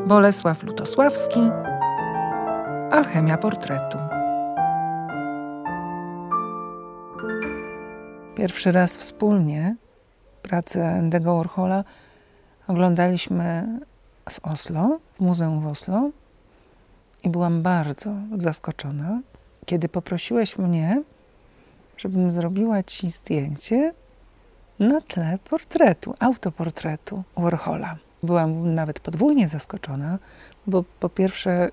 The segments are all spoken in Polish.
Bolesław Lutosławski, Alchemia portretu. Pierwszy raz wspólnie pracę Andy'ego Warhola oglądaliśmy w Oslo, w muzeum w Oslo i byłam bardzo zaskoczona, kiedy poprosiłeś mnie, żebym zrobiła ci zdjęcie na tle portretu, autoportretu Warhola. Byłam nawet podwójnie zaskoczona, bo po pierwsze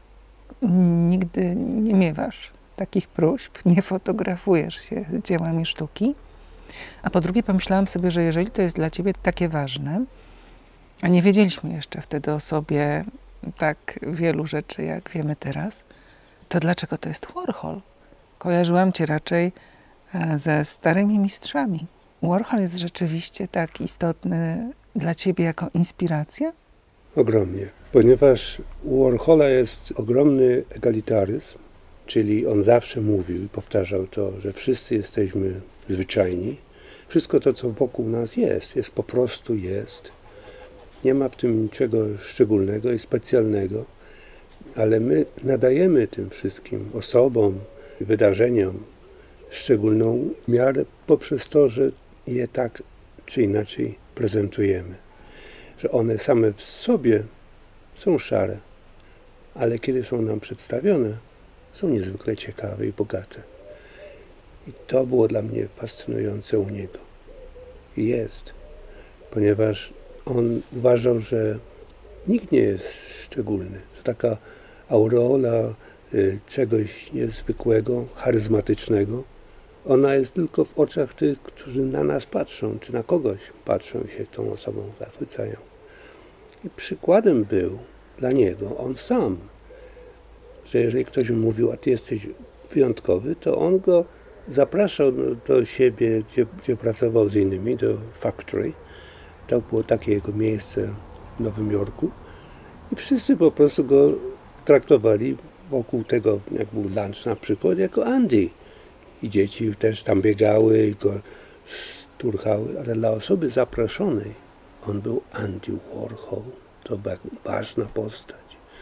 nigdy nie miewasz takich próśb, nie fotografujesz się dziełami sztuki, a po drugie pomyślałam sobie, że jeżeli to jest dla ciebie takie ważne, a nie wiedzieliśmy jeszcze wtedy o sobie tak wielu rzeczy, jak wiemy teraz, to dlaczego to jest Warhol? Kojarzyłam cię raczej ze starymi mistrzami. Warhol jest rzeczywiście tak istotny dla ciebie jako inspiracja? Ogromnie, ponieważ u Warhola jest ogromny egalitaryzm, czyli on zawsze mówił i powtarzał to, że wszyscy jesteśmy zwyczajni. Wszystko to, co wokół nas jest po prostu jest. Nie ma w tym niczego szczególnego i specjalnego, ale my nadajemy tym wszystkim osobom, wydarzeniom szczególną miarę poprzez to, że je tak czy inaczej prezentujemy. Że one same w sobie są szare, ale kiedy są nam przedstawione, są niezwykle ciekawe i bogate. I to było dla mnie fascynujące u niego. I jest, ponieważ on uważał, że nikt nie jest szczególny, że taka aureola czegoś niezwykłego, charyzmatycznego, ona jest tylko w oczach tych, którzy na nas patrzą, czy na kogoś patrzą i się tą osobą zachwycają. I przykładem był dla niego on sam, że jeżeli ktoś mu mówił, a ty jesteś wyjątkowy, to on go zapraszał do siebie, gdzie pracował z innymi, do Factory. To było takie jego miejsce w Nowym Jorku. I wszyscy po prostu go traktowali wokół tego, jak był lunch na przykład, jako Andy. I dzieci też tam biegały i go szturchały, ale dla osoby zaproszonej on był Andy Warhol. To była ważna postać.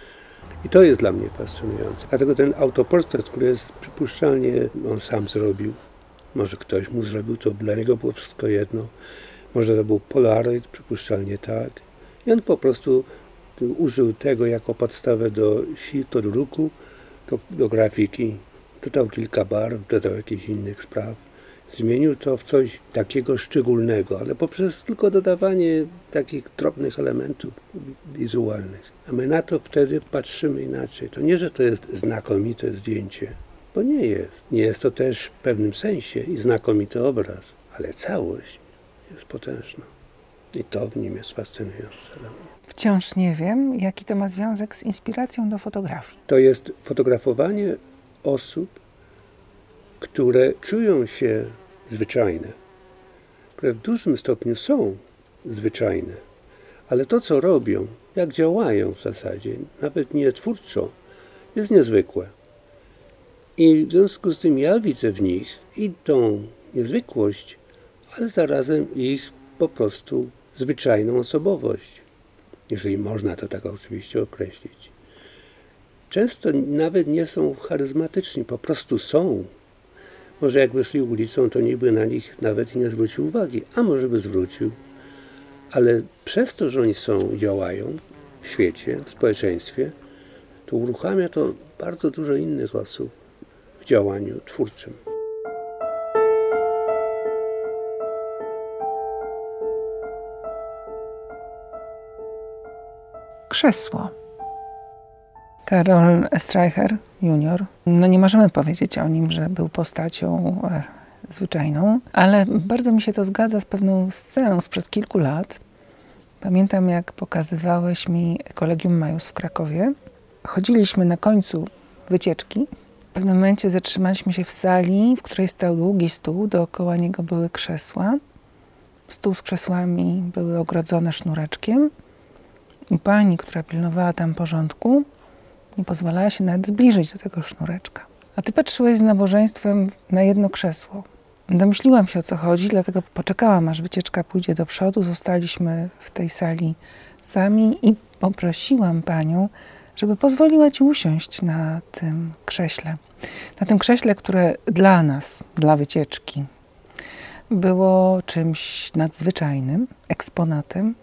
I to jest dla mnie fascynujące. Dlatego ten autoportret, który jest przypuszczalnie on sam zrobił, może ktoś mu zrobił, to dla niego było wszystko jedno. Może to był Polaroid, przypuszczalnie tak. I on po prostu użył tego jako podstawę do sił, do druku, do grafiki. Dodał kilka barw, dodał jakichś innych spraw. Zmienił to w coś takiego szczególnego, ale poprzez tylko dodawanie takich drobnych elementów wizualnych. A my na to wtedy patrzymy inaczej. To nie, że to jest znakomite zdjęcie, bo nie jest. Nie jest to też w pewnym sensie i znakomity obraz, ale całość jest potężna. I to w nim jest fascynujące dla mnie. Wciąż nie wiem, jaki to ma związek z inspiracją do fotografii. To jest fotografowanie osób, które czują się zwyczajne, które w dużym stopniu są zwyczajne, ale to, co robią, jak działają w zasadzie, nawet nie twórczo, jest niezwykłe. I w związku z tym ja widzę w nich i tą niezwykłość, ale zarazem ich po prostu zwyczajną osobowość, jeżeli można to tak oczywiście określić. Często nawet nie są charyzmatyczni, po prostu są. Może jak wyszli ulicą, to nikt by na nich nawet nie zwrócił uwagi, a może by zwrócił. Ale przez to, że oni są, działają w świecie, w społeczeństwie, to uruchamia to bardzo dużo innych osób w działaniu twórczym. Krzesło. Karol Streicher junior. No nie możemy powiedzieć o nim, że był postacią zwyczajną, ale bardzo mi się to zgadza z pewną sceną sprzed kilku lat. Pamiętam, jak pokazywałeś mi Collegium Maius w Krakowie. Chodziliśmy na końcu wycieczki. W pewnym momencie zatrzymaliśmy się w sali, w której stał długi stół. Dookoła niego były krzesła. Stół z krzesłami były ogrodzone sznureczkiem. I pani, która pilnowała tam porządku, nie pozwalała się nawet zbliżyć do tego sznureczka. A ty patrzyłeś z nabożeństwem na jedno krzesło. Domyśliłam się, o co chodzi, dlatego poczekałam, aż wycieczka pójdzie do przodu. Zostaliśmy w tej sali sami i poprosiłam panią, żeby pozwoliła ci usiąść na tym krześle. Na tym krześle, które dla nas, dla wycieczki, było czymś nadzwyczajnym, eksponatem,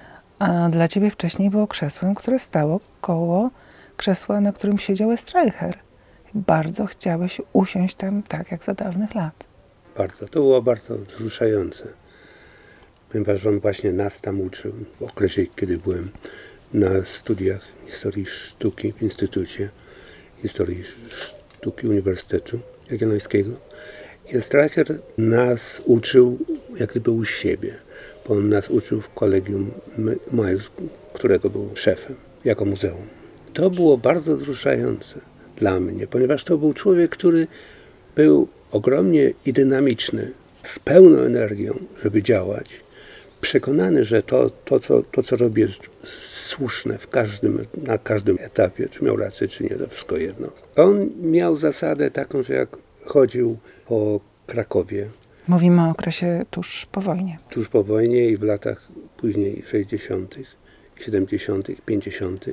a dla ciebie wcześniej było krzesłem, które stało koło krzesła, na którym siedział Streicher. Bardzo chciałeś usiąść tam tak, jak za dawnych lat. Bardzo. To było bardzo wzruszające. Ponieważ on właśnie nas tam uczył w okresie, kiedy byłem na studiach historii sztuki w Instytucie Historii Sztuki Uniwersytetu Jagiellońskiego. I Streicher nas uczył jak gdyby u siebie, bo on nas uczył w Kolegium Majus, którego był szefem, jako muzeum. To było bardzo wzruszające dla mnie, ponieważ to był człowiek, który był ogromnie i dynamiczny, z pełną energią, żeby działać, przekonany, że to co robi, jest słuszne na każdym etapie, czy miał rację, czy nie, to wszystko jedno. On miał zasadę taką, że jak chodził po Krakowie. Mówimy o okresie tuż po wojnie. Tuż po wojnie i w latach później 60., 70., 50.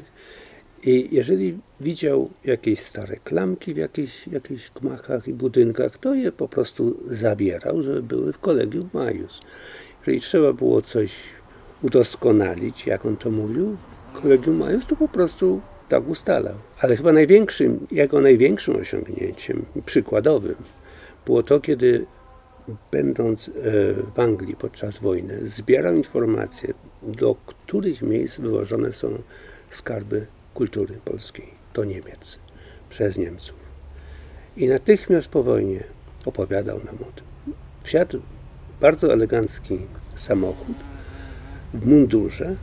I jeżeli widział jakieś stare klamki w jakichś gmachach i budynkach, to je po prostu zabierał, żeby były w Kolegium Majus. Jeżeli trzeba było coś udoskonalić, jak on to mówił, w Kolegium Majus, to po prostu tak ustalał. Ale chyba jego największym osiągnięciem, przykładowym, było to, kiedy będąc w Anglii podczas wojny, zbierał informacje, do których miejsc wywożone są skarby kultury polskiej do Niemiec, przez Niemców. I natychmiast po wojnie opowiadał nam o tym. Wsiadł bardzo elegancki samochód w mundurze,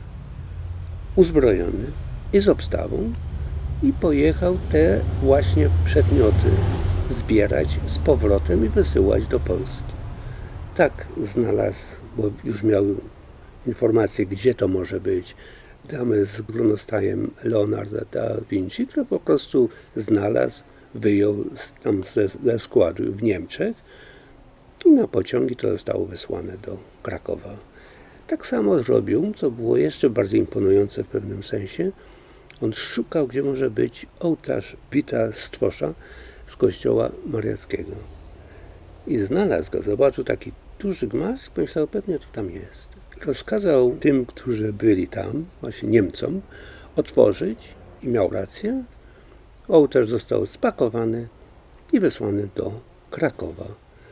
uzbrojony i z obstawą i pojechał te właśnie przedmioty zbierać z powrotem i wysyłać do Polski. Tak znalazł, bo już miał informację, gdzie to może być, damę z grunostajem Leonarda da Vinci, który po prostu znalazł, wyjął tam ze składu w Niemczech i na pociągi to zostało wysłane do Krakowa. Tak samo zrobił, co było jeszcze bardziej imponujące w pewnym sensie. On szukał, gdzie może być ołtarz Wita Stwosza z kościoła mariackiego. I znalazł go, zobaczył taki duży gmach, pomyślał, pewnie to tam jest. Rozkazał tym, którzy byli tam, właśnie Niemcom, otworzyć i miał rację. Ołtarz został spakowany i wysłany do Krakowa.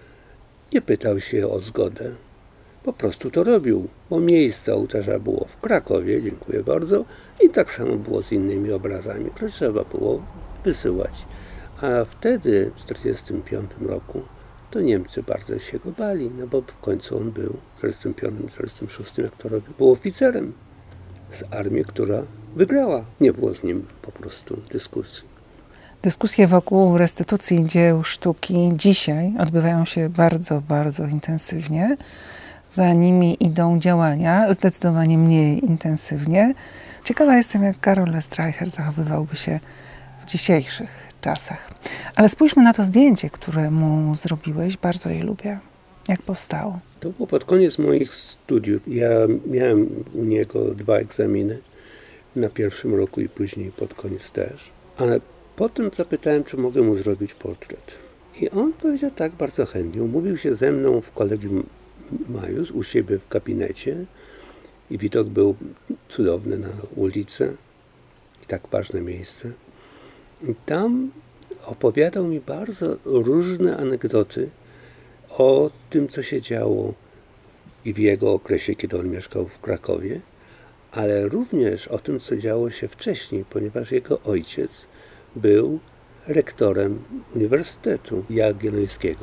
Nie pytał się o zgodę. Po prostu to robił, bo miejsce ołtarza było w Krakowie, dziękuję bardzo, i tak samo było z innymi obrazami, które trzeba było wysyłać. A wtedy, w 1945 roku, to Niemcy bardzo się go bali, no bo w końcu on był w 1945-1946, jak to robił, był oficerem z armii, która wygrała. Nie było z nim po prostu dyskusji. Dyskusje wokół restytucji dzieł sztuki dzisiaj odbywają się bardzo, bardzo intensywnie. Za nimi idą działania, zdecydowanie mniej intensywnie. Ciekawa jestem, jak Karol Streicher zachowywałby się w dzisiejszych czasach. Ale spójrzmy na to zdjęcie, które mu zrobiłeś. Bardzo je lubię. Jak powstało? To było pod koniec moich studiów. Ja miałem u niego 2 egzaminy na pierwszym roku i później pod koniec też. Ale potem zapytałem, czy mogę mu zrobić portret. I on powiedział tak, bardzo chętnie. Umówił się ze mną w Kolegium Majus, u siebie w gabinecie. I widok był cudowny na ulicę. I tak ważne miejsce. I tam opowiadał mi bardzo różne anegdoty o tym, co się działo i w jego okresie, kiedy on mieszkał w Krakowie, ale również o tym, co działo się wcześniej, ponieważ jego ojciec był rektorem Uniwersytetu Jagiellońskiego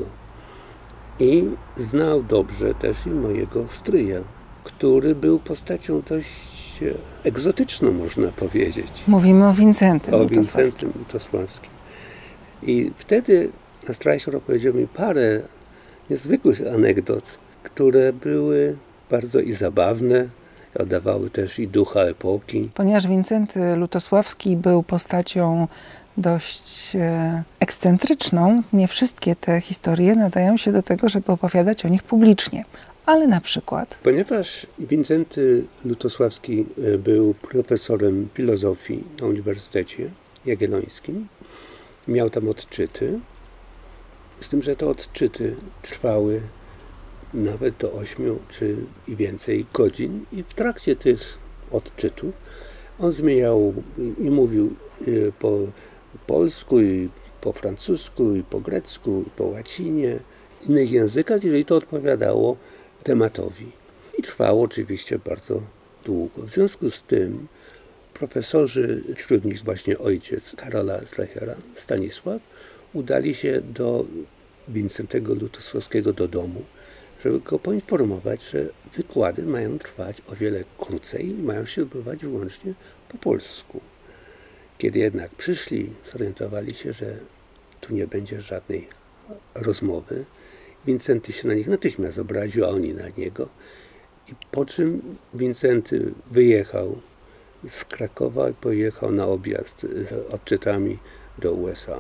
i znał dobrze też i mojego stryja, który był postacią dość egzotyczną, można powiedzieć. Mówimy o Wincentym Lutosławskim. I wtedy Streicher opowiedział mi parę niezwykłych anegdot, które były bardzo i zabawne, oddawały też i ducha epoki. Ponieważ Wincenty Lutosławski był postacią dość ekscentryczną, nie wszystkie te historie nadają się do tego, żeby opowiadać o nich publicznie. ale na przykład. Ponieważ Wincenty Lutosławski był profesorem filozofii na Uniwersytecie Jagiellońskim, miał tam odczyty, z tym, że te odczyty trwały nawet do 8 czy i więcej godzin i w trakcie tych odczytów on zmieniał i mówił po polsku, i po francusku, i po grecku, i po łacinie, w innych językach, jeżeli to odpowiadało tematowi. I trwało oczywiście bardzo długo. W związku z tym profesorzy, wśród nich właśnie ojciec Karola Streichera, Stanisław, udali się do Wincentego Lutosławskiego do domu, żeby go poinformować, że wykłady mają trwać o wiele krócej i mają się odbywać wyłącznie po polsku. Kiedy jednak przyszli, zorientowali się, że tu nie będzie żadnej rozmowy. Wincenty się na nich natychmiast obraził, a oni na niego. I po czym Wincenty wyjechał z Krakowa i pojechał na objazd z odczytami do USA.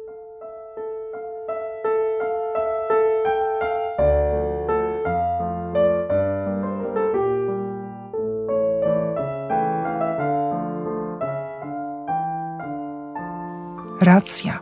Racja.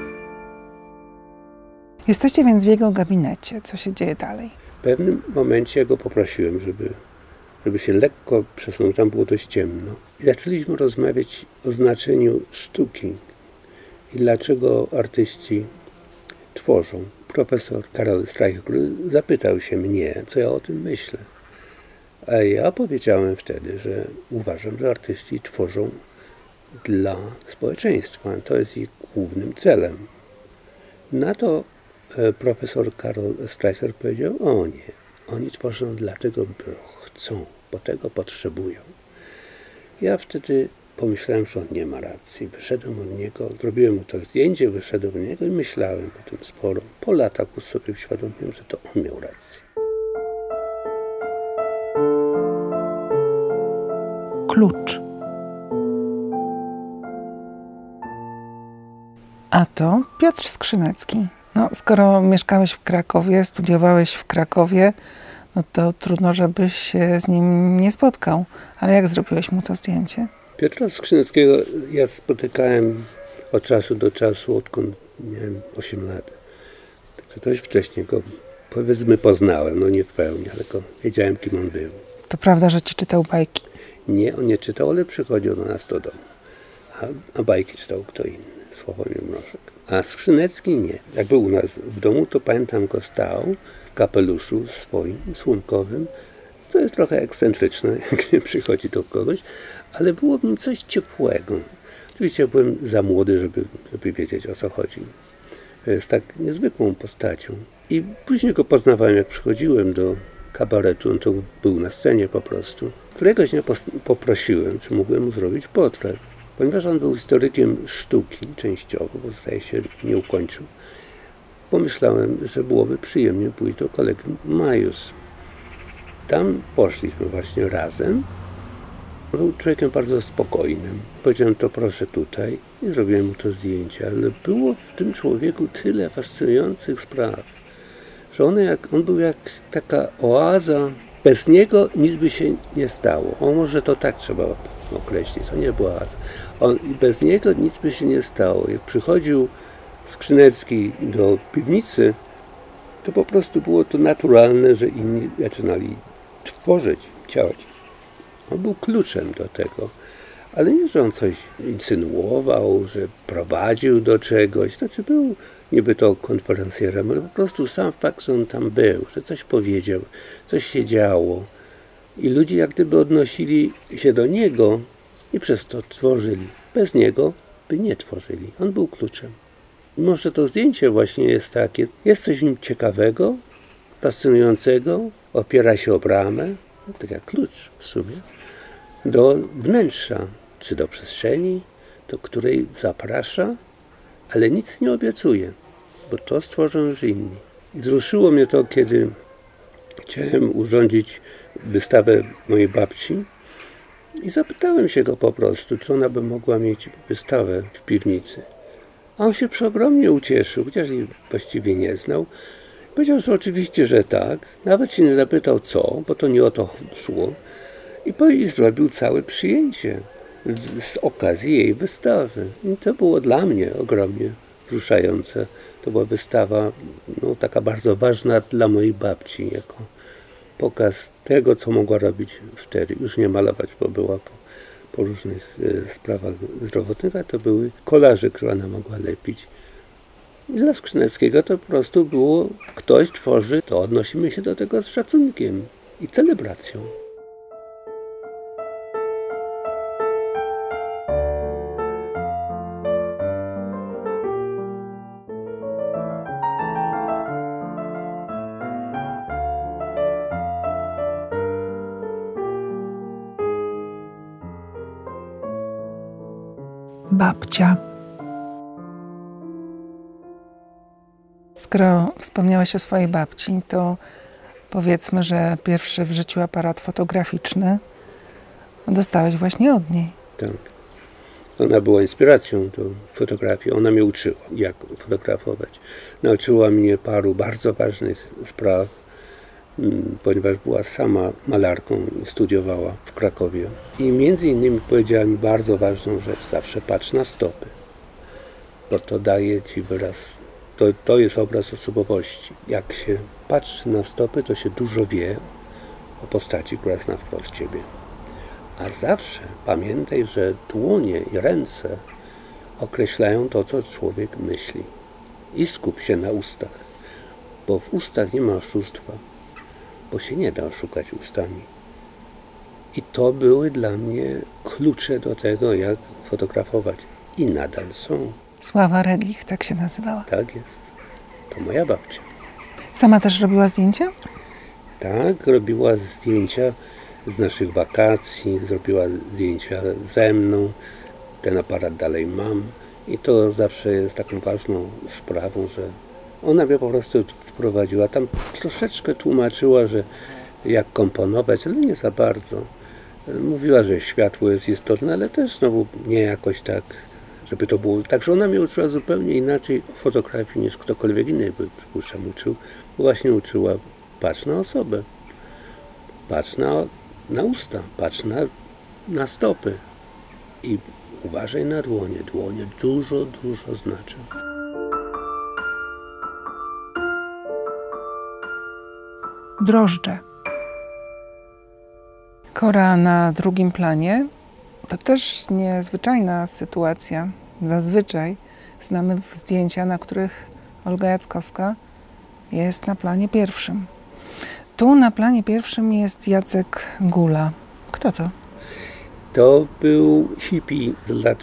Jesteście więc w jego gabinecie. Co się dzieje dalej? W pewnym momencie go poprosiłem, żeby się lekko przesunął. Tam było dość ciemno. I zaczęliśmy rozmawiać o znaczeniu sztuki i dlaczego artyści tworzą. Profesor Karol Streicher zapytał się mnie, co ja o tym myślę. A ja powiedziałem wtedy, że uważam, że artyści tworzą dla społeczeństwa. To jest ich głównym celem. Na to profesor Karol Streicher powiedział, o nie, oni tworzą dlatego, bo chcą, bo tego potrzebują. Ja wtedy pomyślałem, że on nie ma racji. Wyszedłem od niego, zrobiłem mu to zdjęcie, wyszedłem od niego i myślałem o tym sporo. Po latach sobie uświadomiłem, że to on miał rację. Klucz. A to Piotr Skrzynecki. No, skoro mieszkałeś w Krakowie, studiowałeś w Krakowie, no to trudno, żebyś się z nim nie spotkał. Ale jak zrobiłeś mu to zdjęcie? Piotra Skrzyneckiego ja spotykałem od czasu do czasu, odkąd miałem 8 lat. Także dość wcześnie go, powiedzmy, poznałem. No nie w pełni, ale wiedziałem, kim on był. To prawda, że ci czytał bajki? Nie, on nie czytał, ale przychodził do nas do domu. A bajki czytał kto inny. Sławomir Mrożek. A Skrzynecki nie. Jak był u nas w domu, to pamiętam go stał w kapeluszu swoim, słomkowym, co jest trochę ekscentryczne, jak się przychodzi do kogoś, ale było w nim coś ciepłego. Oczywiście byłem za młody, żeby wiedzieć, o co chodzi. Jest tak niezwykłą postacią. I później go poznawałem, jak przychodziłem do kabaretu, on to był na scenie po prostu. Któregoś dnia poprosiłem, czy mógłbym mu zrobić portret. Ponieważ on był historykiem sztuki częściowo, bo zdaje się nie ukończył, pomyślałem, że byłoby przyjemnie pójść do kolegium Majus. Tam poszliśmy właśnie razem. Był człowiekiem bardzo spokojnym. Powiedziałem, to proszę tutaj i zrobiłem mu to zdjęcie, ale było w tym człowieku tyle fascynujących spraw, że on był jak taka oaza. Bez niego nic by się nie stało. O, może to tak trzeba określić. To nie była oaza. Bez niego nic by się nie stało. Jak przychodził Skrzynecki do piwnicy, to po prostu było to naturalne, że inni zaczynali tworzyć, działać. On był kluczem do tego. Ale nie, że on coś insynuował, że prowadził do czegoś. Znaczy był niby to konferencjerem, ale po prostu sam fakt, że on tam był, że coś powiedział, coś się działo. I ludzie jak gdyby odnosili się do niego i przez to tworzyli. Bez niego by nie tworzyli. On był kluczem. Może to zdjęcie właśnie jest takie. Jest coś w nim ciekawego, fascynującego, opiera się o bramę, tak jak klucz w sumie, do wnętrza, czy do przestrzeni, do której zaprasza, ale nic nie obiecuje, bo to stworzą już inni. I wzruszyło mnie to, kiedy chciałem urządzić wystawę mojej babci i zapytałem się go po prostu, czy ona by mogła mieć wystawę w piwnicy. A on się przeogromnie ucieszył, chociaż jej właściwie nie znał Powiedział, że oczywiście, że tak. Nawet się nie zapytał co, bo to nie o to szło. I zrobił całe przyjęcie z okazji jej wystawy. I to było dla mnie ogromnie wzruszające. To była wystawa taka bardzo ważna dla mojej babci, jako pokaz tego, co mogła robić wtedy. Już nie malować, bo była po różnych sprawach zdrowotnych, a to były kolaże, które ona mogła lepić. I dla Skrzyneckiego to po prostu było, ktoś tworzy, to odnosimy się do tego z szacunkiem i celebracją. Babcia. Skoro wspomniałeś o swojej babci, to powiedzmy, że pierwszy w życiu aparat fotograficzny dostałeś właśnie od niej. Tak. Ona była inspiracją do fotografii. Ona mnie uczyła, jak fotografować. Nauczyła mnie paru bardzo ważnych spraw, ponieważ była sama malarką i studiowała w Krakowie. I między innymi powiedziała mi bardzo ważną rzecz. Zawsze patrz na stopy, bo to daje ci wyraz. To jest obraz osobowości. Jak się patrzy na stopy, to się dużo wie o postaci, która zna wprost ciebie. A zawsze pamiętaj, że dłonie i ręce określają to, co człowiek myśli. I skup się na ustach, bo w ustach nie ma oszustwa, bo się nie da oszukać ustami. I to były dla mnie klucze do tego, jak fotografować. I nadal są. Sława Redlich, tak się nazywała. Tak jest. To moja babcia. Sama też robiła zdjęcia? Tak, robiła zdjęcia z naszych wakacji, zrobiła zdjęcia ze mną. Ten aparat dalej mam. I to zawsze jest taką ważną sprawą, że ona mnie po prostu wprowadziła. Tam troszeczkę tłumaczyła, że jak komponować, ale nie za bardzo. Mówiła, że światło jest istotne, ale też znowu nie jakoś tak, żeby to było. Także ona mnie uczyła zupełnie inaczej fotografii niż ktokolwiek inny by, przypuszczam, uczył. Bo właśnie uczyła, patrz na osobę, patrz na usta, patrz na stopy i uważaj na dłonie. Dłonie dużo, dużo znaczą. Drożdże. Kora na drugim planie to też niezwyczajna sytuacja. Zazwyczaj znamy zdjęcia, na których Olga Jackowska jest na planie pierwszym. Tu na planie pierwszym jest Jacek Gula. Kto to? To był hippie z lat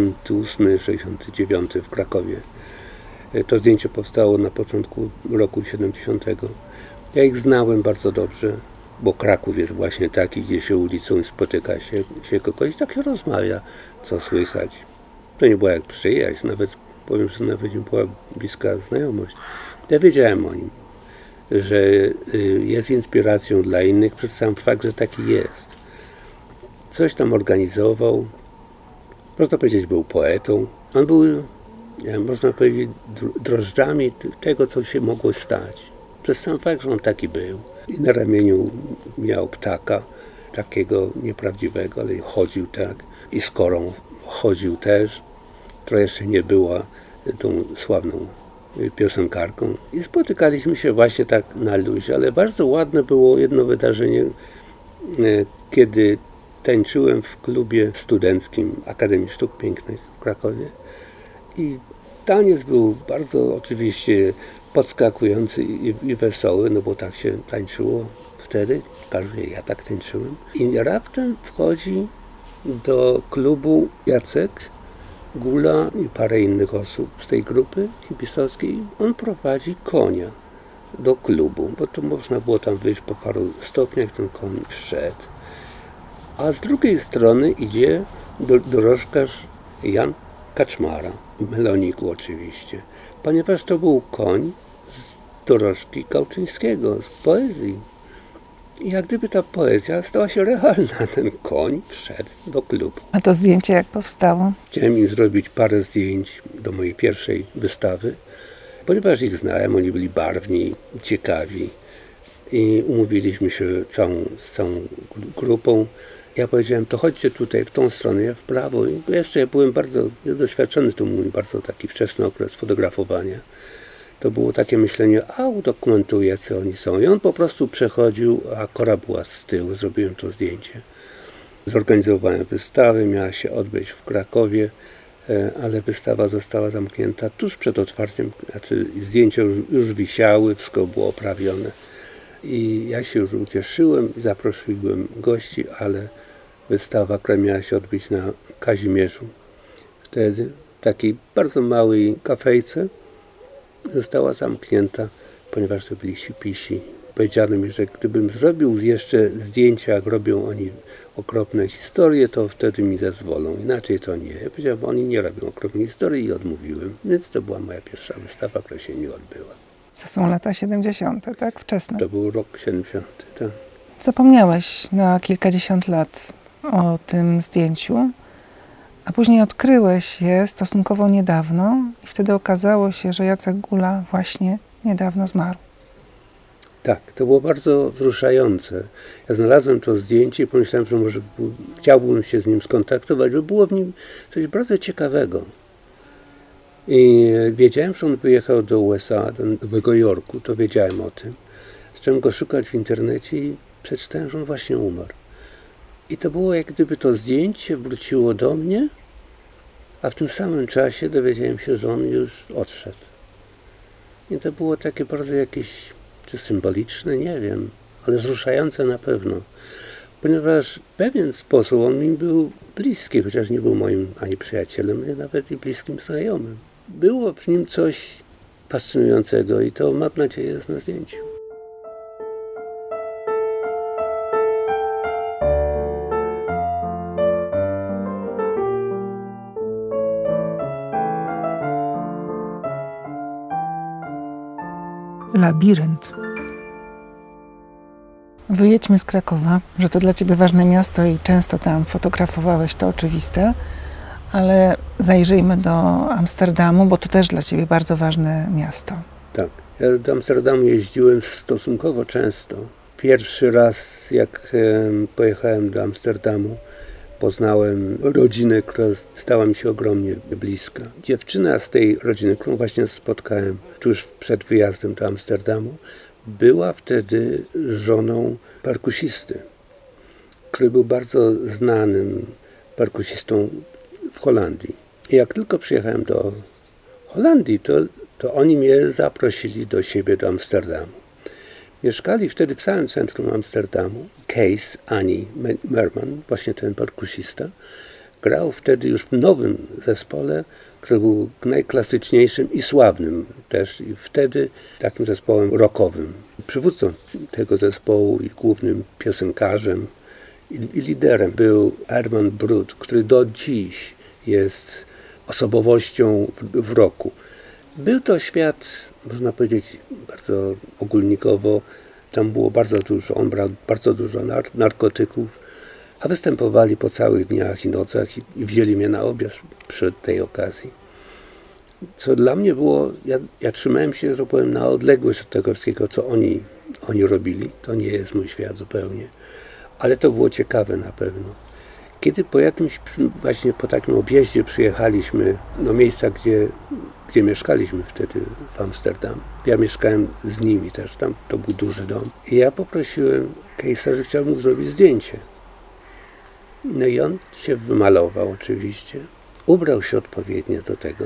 68-69 w Krakowie. To zdjęcie powstało na początku roku 70. Ja ich znałem bardzo dobrze, bo Kraków jest właśnie taki, gdzie się ulicą spotyka się kogoś, tak się rozmawia, co słychać. To nie była jak przyjaźń, nawet powiem, że nawet nie była bliska znajomość. Ja wiedziałem o nim, że jest inspiracją dla innych przez sam fakt, że taki jest. Coś tam organizował, można powiedzieć, był poetą. On był, można powiedzieć, drożdżami tego, co się mogło stać. Przez sam fakt, że on taki był. I na ramieniu miał ptaka, takiego nieprawdziwego, ale chodził tak. I z Korą chodził też, która jeszcze nie była tą sławną piosenkarką. I spotykaliśmy się właśnie tak na luzie, ale bardzo ładne było jedno wydarzenie, kiedy tańczyłem w klubie studenckim Akademii Sztuk Pięknych w Krakowie. I taniec był bardzo oczywiście podskakujący i wesoły, no bo tak się tańczyło wtedy, ja tak tańczyłem. I raptem wchodzi do klubu Jacek Gula i parę innych osób z tej grupy hipisowskiej. On prowadzi konia do klubu, bo to można było tam wyjść po paru stopniach, ten koń wszedł. A z drugiej strony idzie dorożkarz Jan Kaczmara, meloniku oczywiście, ponieważ to był koń z dorożki Gałczyńskiego, z poezji. I jak gdyby ta poezja stała się realna, ten koń wszedł do klubu. A to zdjęcie jak powstało? Chciałem im zrobić parę zdjęć do mojej pierwszej wystawy. Ponieważ ich znałem, oni byli barwni, ciekawi i umówiliśmy się z całą grupą. Ja powiedziałem, to chodźcie tutaj, w tą stronę, ja w prawo. I jeszcze ja byłem bardzo niedoświadczony, to mój bardzo taki wczesny okres fotografowania. To było takie myślenie, udokumentuję, co oni są. I on po prostu przechodził, a Kora była z tyłu, zrobiłem to zdjęcie. Zorganizowałem wystawę, miała się odbyć w Krakowie, ale wystawa została zamknięta tuż przed otwarciem, znaczy zdjęcia już wisiały, wszystko było oprawione. I ja się już ucieszyłem, zaprosiłem gości, ale wystawa, która miała się odbyć na Kazimierzu, wtedy w takiej bardzo małej kafejce, została zamknięta, ponieważ to byli sipisi. Powiedziano mi, że gdybym zrobił jeszcze zdjęcia, jak robią oni okropne historie, to wtedy mi zezwolą. Inaczej to nie. Ja powiedziałem, oni nie robią okropnej historii i odmówiłem. Więc to była moja pierwsza wystawa, która się nie odbyła. To są lata 70., tak? Wczesne. To był rok 70. Tak. Zapomniałeś na kilkadziesiąt lat o tym zdjęciu, a później odkryłeś je stosunkowo niedawno i wtedy okazało się, że Jacek Gula właśnie niedawno zmarł. Tak, to było bardzo wzruszające. Ja znalazłem to zdjęcie i pomyślałem, że może chciałbym się z nim skontaktować, bo było w nim coś bardzo ciekawego. I wiedziałem, że on wyjechał do USA, do Nowego Jorku, to wiedziałem o tym. Zacząłem go szukać w internecie i przeczytałem, że on właśnie umarł. I to było jak gdyby to zdjęcie wróciło do mnie, a w tym samym czasie dowiedziałem się, że on już odszedł. I to było takie bardzo jakieś, czy symboliczne, nie wiem, ale wzruszające na pewno. Ponieważ w pewien sposób on mi był bliski, chociaż nie był moim ani przyjacielem, ani nawet i bliskim znajomym. Było w nim coś fascynującego i to, mam nadzieję, jest na zdjęciu. Labirynt. Wyjedźmy z Krakowa, że to dla ciebie ważne miasto i często tam fotografowałeś, to oczywiste, ale zajrzyjmy do Amsterdamu, bo to też dla ciebie bardzo ważne miasto. Tak, ja do Amsterdamu jeździłem stosunkowo często. Pierwszy raz, jak pojechałem do Amsterdamu, poznałem rodzinę, która stała mi się ogromnie bliska. Dziewczyna z tej rodziny, którą właśnie spotkałem tuż przed wyjazdem do Amsterdamu, była wtedy żoną perkusisty, który był bardzo znanym perkusistą w Holandii. I jak tylko przyjechałem do Holandii, to oni mnie zaprosili do siebie do Amsterdamu. Mieszkali wtedy w samym centrum Amsterdamu. Kees Annie Merman, właśnie ten perkusista, grał wtedy już w nowym zespole, który był najklasyczniejszym i sławnym też i wtedy takim zespołem rockowym. Przywódcą tego zespołu i głównym piosenkarzem i liderem był Herman Brood, który do dziś jest osobowością w rocku. Był to świat, można powiedzieć, bardzo ogólnikowo. Tam było bardzo dużo, on brał bardzo dużo narkotyków, a występowali po całych dniach i nocach i wzięli mnie na obiad przy tej okazji. Co dla mnie było, ja trzymałem się, że powiem, na odległość od tego wszystkiego, co oni robili. To nie jest mój świat zupełnie, ale to było ciekawe na pewno. Kiedy właśnie po takim objeździe przyjechaliśmy do miejsca, gdzie mieszkaliśmy wtedy w Amsterdam. Ja mieszkałem z nimi też, tam to był duży dom. I ja poprosiłem Keesa, że chciałbym mu zrobić zdjęcie. No i on się wymalował oczywiście, ubrał się odpowiednio do tego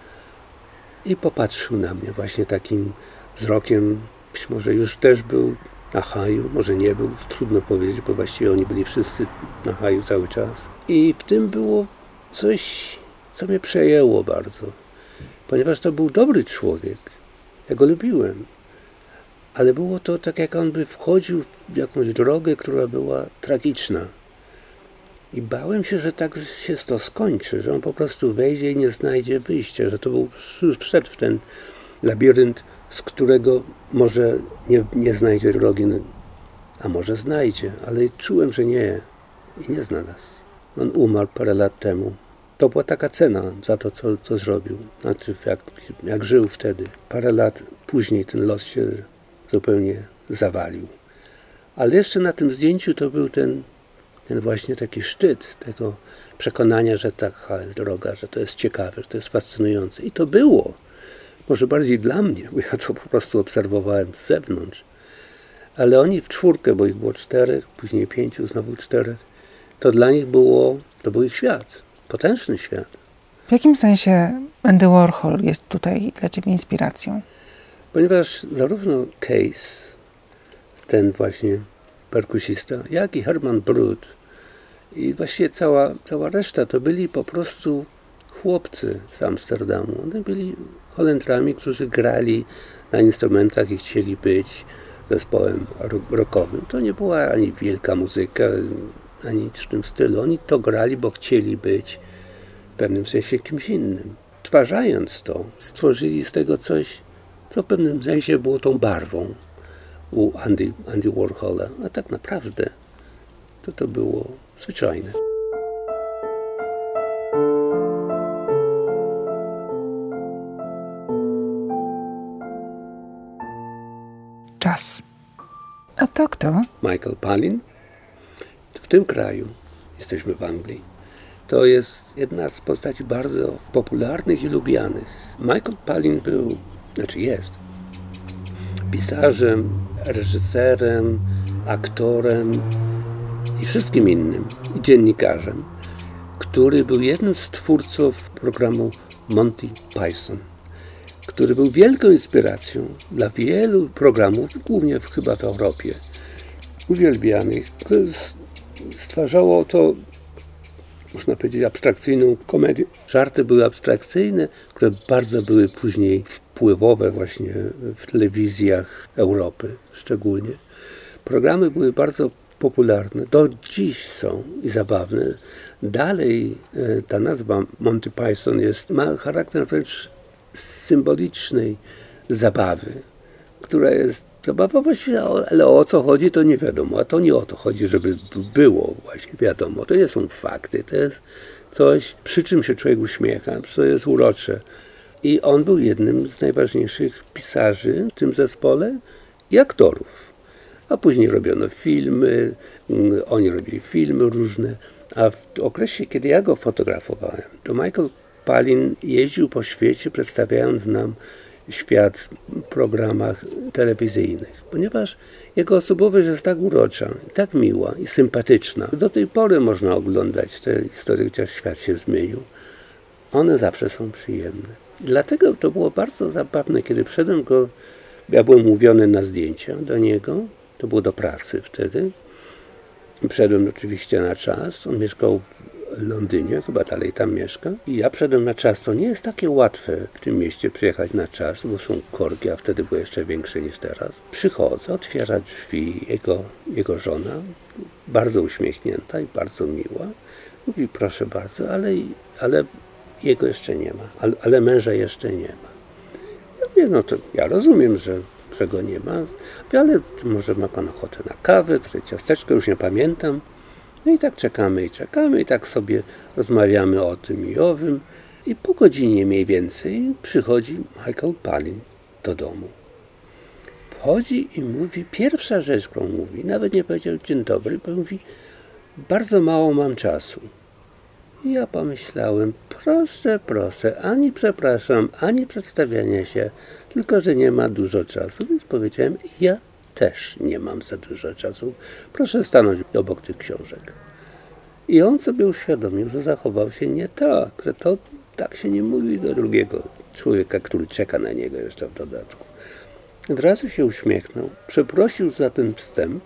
i popatrzył na mnie właśnie takim wzrokiem, być może już też był na haju, może nie był, trudno powiedzieć, bo właściwie oni byli wszyscy na haju cały czas. I w tym było coś, co mnie przejęło bardzo, ponieważ to był dobry człowiek, ja go lubiłem, ale było to tak, jak on by wchodził w jakąś drogę, która była tragiczna. I bałem się, że tak się to skończy, że on po prostu wejdzie i nie znajdzie wyjścia, że to wszedł w ten labirynt, z którego może nie znajdzie drogi, a może znajdzie, ale czułem, że nie i nie znalazł. On umarł parę lat temu, To była taka cena za to, co zrobił. Znaczy, jak żył wtedy. Parę lat później ten los się zupełnie zawalił. Ale jeszcze na tym zdjęciu to był ten właśnie taki szczyt tego przekonania, że taka jest droga, że to jest ciekawe, że to jest fascynujące. I to było. Może bardziej dla mnie, bo ja to po prostu obserwowałem z zewnątrz. Ale oni w czwórkę, bo ich było 4, później 5, znowu 4, to dla nich to był ich świat. Potężny świat. W jakim sensie Andy Warhol jest tutaj dla ciebie inspiracją? Ponieważ zarówno Case, ten właśnie perkusista, jak i Herman Brood i właściwie cała reszta to byli po prostu chłopcy z Amsterdamu. Oni byli Holendrami, którzy grali na instrumentach i chcieli być zespołem rockowym. To nie była ani wielka muzyka, ani nic w tym stylu. Oni to grali, bo chcieli być w pewnym sensie kimś innym. Stwarzając to, stworzyli z tego coś, co w pewnym sensie było tą barwą u Andy Warhola. A tak naprawdę to było zwyczajne. Czas. A to kto? Michael Palin. W tym kraju, jesteśmy w Anglii, to jest jedna z postaci bardzo popularnych i lubianych. Michael Palin jest pisarzem, reżyserem, aktorem i wszystkim innym, i dziennikarzem, który był jednym z twórców programu Monty Python, który był wielką inspiracją dla wielu programów, głównie chyba w Europie, uwielbianych. Stwarzało to, można powiedzieć, abstrakcyjną komedię. Żarty były abstrakcyjne, które bardzo były później wpływowe właśnie w telewizjach Europy szczególnie. Programy były bardzo popularne, do dziś są i zabawne. Dalej ta nazwa Monty Python ma charakter wręcz symbolicznej zabawy, która jest zabawa właściwie, ale o co chodzi, to nie wiadomo. A to nie o to chodzi, żeby było właśnie wiadomo. To nie są fakty, to jest coś, przy czym się człowiek uśmiecha, co jest urocze. I on był jednym z najważniejszych pisarzy w tym zespole i aktorów. A później robiono filmy, oni robili filmy różne. A w okresie, kiedy ja go fotografowałem, to Michael Palin jeździł po świecie, przedstawiając nam świat w programach telewizyjnych, ponieważ jego osobowość jest tak urocza, tak miła i sympatyczna. Do tej pory można oglądać te historie, chociaż świat się zmienił. One zawsze są przyjemne. Dlatego to było bardzo zabawne, kiedy przyszedłem ja byłem umówiony na zdjęcia do niego, to było do prasy wtedy. Przyszedłem oczywiście na czas, on mieszkał w Londynie, chyba dalej tam mieszka. I ja przyszedłem na czas, to nie jest takie łatwe w tym mieście przyjechać na czas, bo są korki, a wtedy były jeszcze większe niż teraz. Przychodzę, otwiera drzwi jego żona, bardzo uśmiechnięta i bardzo miła. Mówi, proszę bardzo, ale jego jeszcze nie ma, ale męża jeszcze nie ma. Ja mówię, no to ja rozumiem, że go nie ma, ale może ma pan ochotę na kawę, czy ciasteczko, już nie pamiętam. No i tak czekamy i tak sobie rozmawiamy o tym i owym. I po godzinie mniej więcej przychodzi Michael Palin do domu. Wchodzi i mówi, pierwsza rzecz, którą mówi, nawet nie powiedział dzień dobry, bo mówi, bardzo mało mam czasu. I ja pomyślałem, proszę, ani przepraszam, ani przedstawiania się, tylko że nie ma dużo czasu, więc powiedziałem, ja też nie mam za dużo czasu. Proszę stanąć obok tych książek. I on sobie uświadomił, że zachował się nie tak, że to tak się nie mówi do drugiego człowieka, który czeka na niego jeszcze w dodatku. Od razu się uśmiechnął, przeprosił za ten wstęp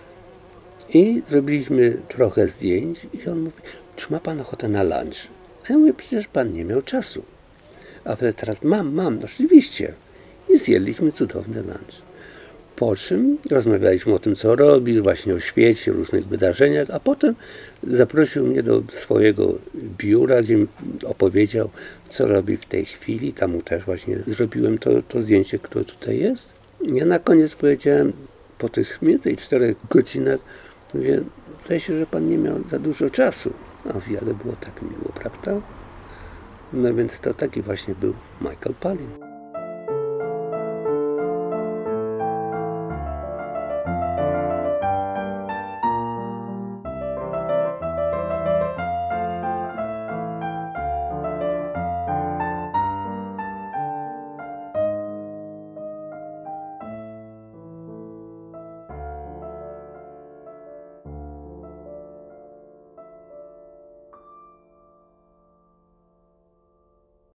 i zrobiliśmy trochę zdjęć i on mówi, czy ma pan ochotę na lunch? A ja mówię, przecież pan nie miał czasu. A teraz mam, oczywiście. I zjedliśmy cudowny lunch. Po czym rozmawialiśmy o tym, co robi, właśnie o świecie, różnych wydarzeniach, a potem zaprosił mnie do swojego biura, gdzie mi opowiedział, co robi w tej chwili. Tam mu też właśnie zrobiłem to zdjęcie, które tutaj jest. Ja na koniec powiedziałem, po tych mniej więcej 4 godzinach, mówię, zdaje się, że pan nie miał za dużo czasu. A mówi, ale było tak miło, prawda? No więc to taki właśnie był Michael Palin.